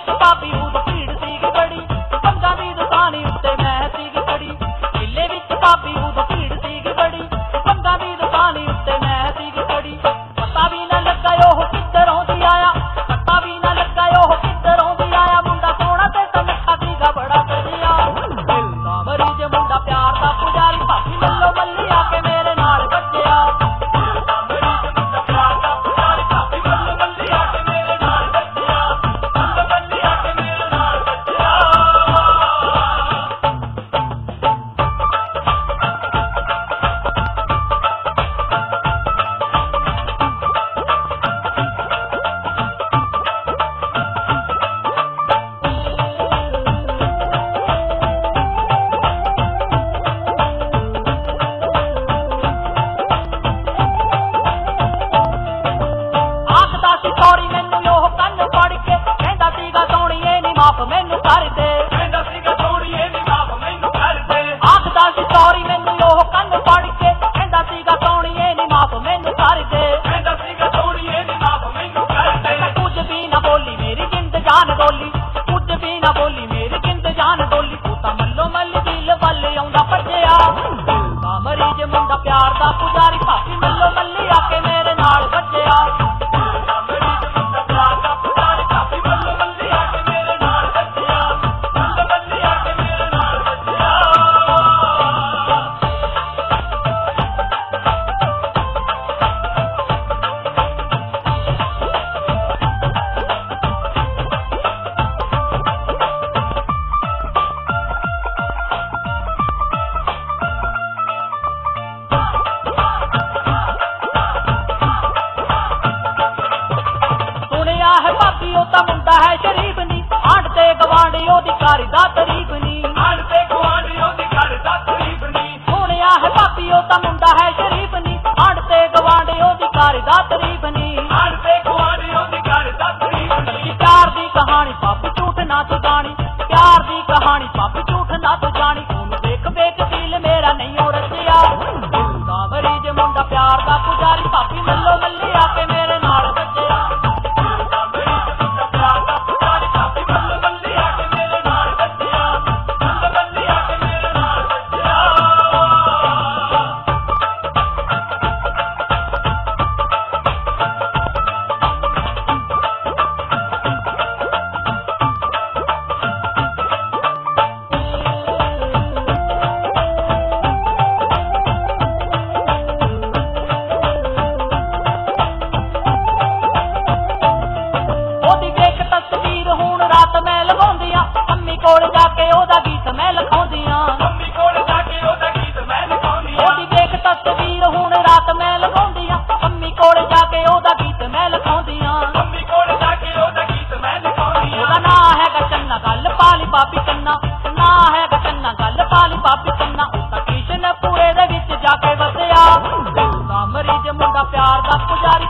ਵਿੱਚ ਭਾਬੀ ਉਦੋਂ ਭੀੜ ਸੀਗੀ ਬੜੀ, ਪੰਗਾ ਦੀ ਦੁਕਾਨੀ ਉੱਤੇ ਮੈਂ ਸੀਗੀ ਖੜੀ। ਮੇਲੇ ਵਿੱਚ ਭਾਬੀ ਉਦੋਂ ਭੀੜ ਸੀਗੀ ਬੜੀ, ਪੰਗਾ ਦੀ ਦੁਕਾਨੀ ਉੱਤੇ ਮੈਂ ਸੀਗੀ ਖੜੀ। ਪਤਾ ਵੀ ਨਾ ਲੱਗਾ ਉਹ ਕਿੱਧਰੋਂ ਦੀ ਆਇਆ, ਪਤਾ ਵੀ ਨਾ ਲੱਗਾ ਉਹ ਕਿੱਧਰੋਂ ਦੀ ਆਇਆ। ਮੁੰਡਾ ਸੋਹਣਾ ਤੇ ਸੁਨੱਖਾ ਸੀਗਾ ਬੜਾ ਵਧੀਆ, ਦਿਲ ਦਾ ਮਰੀਜ਼ ਮੁੰਡਾ ਪਿਆਰ ਦਾ ਪੁਜਾਰੀ। ਭਾਬੀ ਮੱਲੋ ਮੱਲੀ ਆ ਕੇ ਮੇਰੇ ਨਾਲ ਵੱਜਿਆ, ਦਿਲ ਦਾ ਮਰੀਜ਼ ਮੁੰਡਾ ਪਿਆਰ ਦਾ ਪੁਜਾਰੀ। ਭਾਬੀ ਮੱਲੋ ਮੱਲੀ ਆ ਕੇ ਮੇਰੇ ਨਾਲ ਵੱਜਿਆ, ਮੱਲੋ ਮੱਲੀ ਆ ਕੇ ਮੇਰੇ ਨਾਲ ਵੱਜਿਆ। ਆਖਦਾ ਸੀ ਸੌਰੀ ਮੈਨੂੰ ਉਹ ਕੰਨ ਫੜ ਕੇ, ਕਹਿੰਦਾ ਸੀਗਾ ਸੋਹਣੀਏ ਨੀ ਮਾਫ ਮੈਨੂੰ ਕਰ ਦੇ, ਕਹਿੰਦਾ ਸੀਗਾ ਸੋਹਣੀਏ ਨੀ ਮਾਫ ਮੈਨੂੰ ਕਰ ਦੇ। ਆਖਦਾ ਸੀ ਸੌਰੀ ਮੈਨੂੰ ਉਹ ਕੰਨ ਫੜ ਕੇ, ਕਹਿੰਦਾ ਸੀਗਾ ਸੋਹਣੀਏ ਨੀ ਮਾਫ ਮੈਨੂੰ ਕਰ ਦੇ, ਕਹਿੰਦਾ ਸੀਗਾ ਸੋਹਣੀਏ ਨੀ ਮਾਫ ਮੈਨੂੰ ਕਰ ਦੇ। ਕੁਝ ਵੀ ਨਾ ਬੋਲੀ ਮੇਰੀ ਜਿੰਦ ਜਾਨ ਡੋਲੀ, ਕੁਝ ਵੀ ਨਾ ਬੋਲੀ ਮੇਰੀ ਜਿੰਦ ਜਾਨ ਡੋਲੀ। ਤੂੰ ਤਾਂ ਮੱਲੋ ਮੱਲ ਦਿਲ ਵੱਲ ਆਉਂਦਾ ਭੱਜਿਆ, ਦਿਲ ਦਾ ਮਰੀਜ਼ ਮੁੰਡਾ ਪਿਆਰ ਦਾ ਪੁਜਾਰੀ। ਭਾਬੀ ਮੱਲੋ ਮੱਲੀ ਆ ਕੇ ਮੇਰੇ ਨਾਲ ਵੱਜਿਆ, ਦਿਲ ਦਾ ਮਰੀਜ਼ ਮੁੰਡਾ ਪਿਆਰ ਦਾ ਪੁਜਾਰੀ। ਭਾਬੀ ਮੱਲੋ ਮੱਲੀ ਆ ਕੇ ਮੇਰੇ ਨਾਲ ਵੱਜਿਆ, ਮੱਲੋ ਮੱਲੀ ਆ ਕੇ ਮੇਰੇ ਨਾਲ ਵੱਜਿਆ। ਸੁਣਿਆ ਹੈ ਭਾਬੀ ਉਹ ਤਾਂ ਮੁੰਡਾ ਹੈ ਸ਼ਰੀਫ ਨੀ, ਆਂਢ ਤੇ ਗਵਾਂਢੀ ਉਹਦੀ ਘਰ ਦਾ ਤਾਰੀਫ ਨੀ, ਆਂਢ ਤੇ ਗਵਾਂਢੀ ਉਹਦੀ ਘਰ ਦਾ ਤਾਰੀਫ ਨੀ। ਸੁਣਿਆ ਹੈ ਭਾਬੀ ਉਹ ਤਾਂ ਮੁੰਡਾ ਹੈ ਸ਼ਰੀਫ ਨੀ, ਆਂਢ ਤੇ ਗਵਾਂਢੀ ਉਹਦੀ ਘਰ ਦਾ ਤਾਰੀਫ ਨੀ, ਆਂਢ ਤੇ ਗਵਾਂਢੀ ਉਹਦੀ ਘਰ ਦਾ ਤਾਰੀਫ ਨੀ। ਪਿਆਰ ਦੀ ਕਹਾਣੀ ਭਾਬੀ ਝੂਠ ਨਾ ਤੂੰ ਜਾਣੀ, ਪਿਆਰ ਦੀ ਕਹਾਣੀ ਭਾਬੀ ਝੂਠ ਨਾ ਤੂੰ ਜਾਣੀ। ਉਹਨੂੰ ਵੇਖ ਵੇਖ ਦਿਲ ਮੇਰਾ ਨਹੀਂ ਹੋ ਰਚਿਆ, ਦਿਲ ਦਾ ਮਰੀਜ਼ ਮੁੰਡਾ ਪਿਆਰ ਦਾ ਪੁਜਾਰੀ। ਭਾਬੀ ਮੱਲੋ ਮੱਲੀ ਆ ਕੇ ਮੇਰੇ ਨਾਲ ਵੱਜਿਆ, ਦਿਲ ਦਾ ਮਰੀਜ਼ ਮੁੰਡਾ ਪਿਆਰ ਦਾ ਪੁਜਾਰੀ। ਭਾਬੀ ਮੱਲੋ ਮੱਲੀ ਆ ਕੇ ਮੇਰੇ ਨਾਲ ਵੱਜਿਆ, ਮੱਲੋ ਮੱਲੀ ਆ ਕੇ ਮੇਰੇ ਨਾਲ ਵੱਜਿਆ। ਉਹਦੀ ਵੇਖ ਤਸਵੀਰ ਹੁਣ ਰਾਤ ਮੈਂ ਲਗਾਉਂਦੀਆਂ, ਅੰਮੀ ਕੋਲ ਜਾ ਕੇ ਉਹਦਾ ਗੀਤ ਮੈਂ ਲਿਖਾਉਂਦੀਆਂ, ਅੰਮੀ ਕੋਲ ਜਾ ਕੇ ਉਹਦਾ ਗੀਤ ਮੈਂ ਲਿਖਾਉਂਦੀਆਂ। ਉਹਦੀ ਵੇਖ ਤਸਵੀਰ ਹੁਣ ਰਾਤ ਮੈਂ ਲਗਾਉਂਦੀਆਂ, ਅੰਮੀ ਕੋਲ ਜਾ ਕੇ ਉਹਦਾ ਗੀਤ ਮੈਂ ਲਿਖਾਉਂਦੀਆਂ, ਅੰਮੀ ਕੋਲ ਜਾ ਕੇ ਉਹਦਾ ਗੀਤ ਮੈਂ ਲਿਖਾਉਂਦੀਆਂ। ਉਹਦਾ ਨਾਂ ਹੈਗਾ ਚੰਨਾ ਗੱਲ ਪਾਲੀ ਭਾਬੀ ਚੰਨਾ, ਨਾਂ ਹੈਗਾ ਚੰਨਾ ਗੱਲ ਪਾਲੀ ਭਾਬੀ ਚੰਨਾ। ਉਹ ਤਾਂ ਕਿਸ਼ਨਪੁਰੇ ਦੇ ਵਿੱਚ ਜਾ ਕੇ ਵਸਿਆ, ਦਿਲ ਦਾ ਮਰੀਜ਼ ਮੁੰਡਾ ਪਿਆਰ ਦਾ ਪੁਜਾਰੀ।